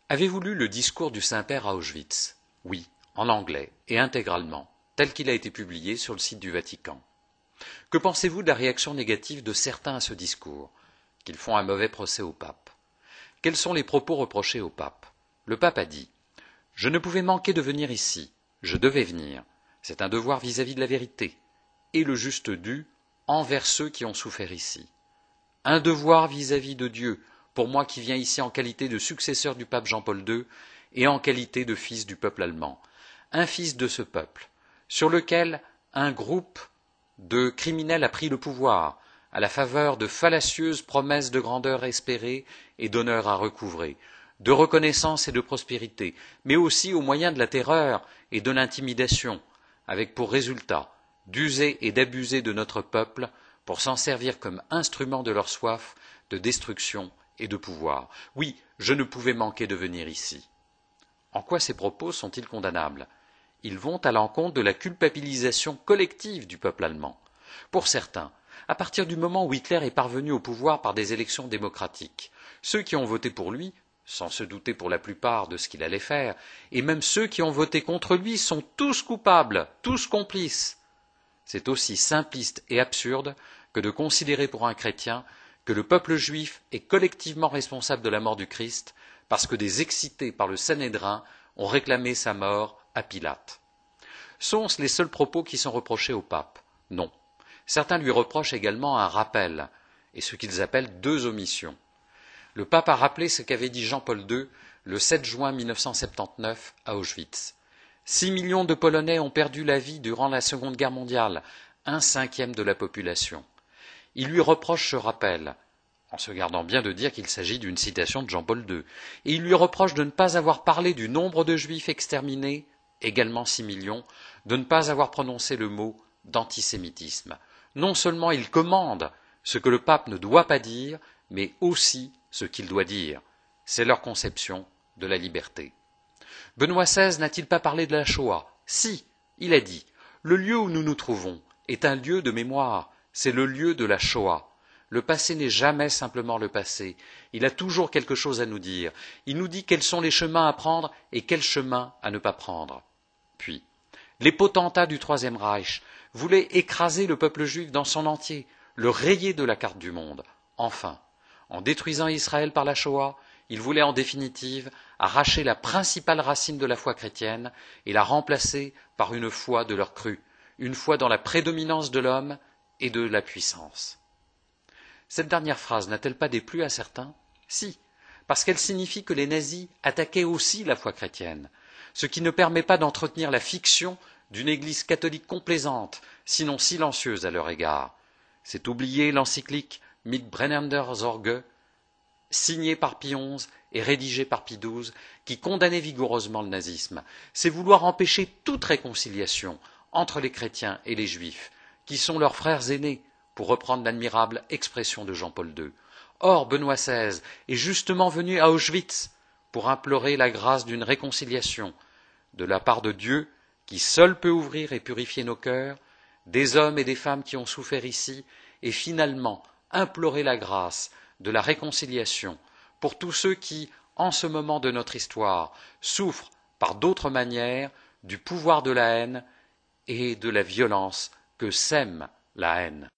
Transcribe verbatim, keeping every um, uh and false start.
Avez-vous lu le discours du Saint-Père à Auschwitz? Oui, en anglais, et intégralement, tel qu'il a été publié sur le site du Vatican. Que pensez-vous de la réaction négative de certains à ce discours? Qu'ils font un mauvais procès au pape. Quels sont les propos reprochés au pape? Le pape a dit « Je ne pouvais manquer de venir ici, je devais venir. C'est un devoir vis-à-vis de la vérité, et le juste dû envers ceux qui ont souffert ici. Un devoir vis-à-vis de Dieu, pour moi qui viens ici en qualité de successeur du pape Jean-Paul deux et en qualité de fils du peuple allemand, un fils de ce peuple, sur lequel un groupe de criminels a pris le pouvoir, à la faveur de fallacieuses promesses de grandeur espérée et d'honneur à recouvrer, de reconnaissance et de prospérité, mais aussi au moyen de la terreur et de l'intimidation, avec pour résultat d'user et d'abuser de notre peuple pour s'en servir comme instrument de leur soif de destruction et de pouvoir. Oui, je ne pouvais manquer de venir ici. En quoi ces propos sont-ils condamnables? Ils vont à l'encontre de la culpabilisation collective du peuple allemand. Pour certains, à partir du moment où Hitler est parvenu au pouvoir par des élections démocratiques, ceux qui ont voté pour lui, sans se douter pour la plupart de ce qu'il allait faire, et même ceux qui ont voté contre lui sont tous coupables, tous complices. C'est aussi simpliste et absurde que de considérer pour un chrétien que le peuple juif est collectivement responsable de la mort du Christ parce que des excités par le Sanhédrin ont réclamé sa mort à Pilate. Sont-ce les seuls propos qui sont reprochés au pape? Non. Certains lui reprochent également un rappel, et ce qu'ils appellent deux omissions. Le pape a rappelé ce qu'avait dit Jean-Paul deux le sept juin mille neuf cent soixante-dix-neuf à Auschwitz. Six millions de Polonais ont perdu la vie durant la Seconde Guerre mondiale, un cinquième de la population. Il lui reproche ce rappel, en se gardant bien de dire qu'il s'agit d'une citation de Jean-Paul deux, et il lui reproche de ne pas avoir parlé du nombre de Juifs exterminés, également six millions, de ne pas avoir prononcé le mot d'antisémitisme. Non seulement il commande ce que le pape ne doit pas dire, mais aussi ce qu'il doit dire. C'est leur conception de la liberté. Benoît seize n'a-t-il pas parlé de la Shoah? Si, il a dit « Le lieu où nous nous trouvons est un lieu de mémoire, c'est le lieu de la Shoah. Le passé n'est jamais simplement le passé, il a toujours quelque chose à nous dire. Il nous dit quels sont les chemins à prendre et quels chemins à ne pas prendre. » Puis, les potentats du Troisième Reich voulaient écraser le peuple juif dans son entier, le rayer de la carte du monde. Enfin, en détruisant Israël par la Shoah, ils voulaient en définitive arracher la principale racine de la foi chrétienne et la remplacer par une foi de leur cru, une foi dans la prédominance de l'homme et de la puissance. Cette dernière phrase n'a-t-elle pas déplu à certains? Si, parce qu'elle signifie que les nazis attaquaient aussi la foi chrétienne, ce qui ne permet pas d'entretenir la fiction d'une Église catholique complaisante, sinon silencieuse à leur égard. C'est oublier l'encyclique Mitbrennender Sorge, signée par Pie onze et rédigée par Pie douze, qui condamnait vigoureusement le nazisme. C'est vouloir empêcher toute réconciliation entre les chrétiens et les juifs, qui sont leurs frères aînés, pour reprendre l'admirable expression de Jean-Paul deux. Or, Benoît seize est justement venu à Auschwitz pour implorer la grâce d'une réconciliation de la part de Dieu, qui seul peut ouvrir et purifier nos cœurs, des hommes et des femmes qui ont souffert ici, et finalement implorer la grâce de la réconciliation pour tous ceux qui, en ce moment de notre histoire, souffrent par d'autres manières du pouvoir de la haine et de la violence que sème la haine.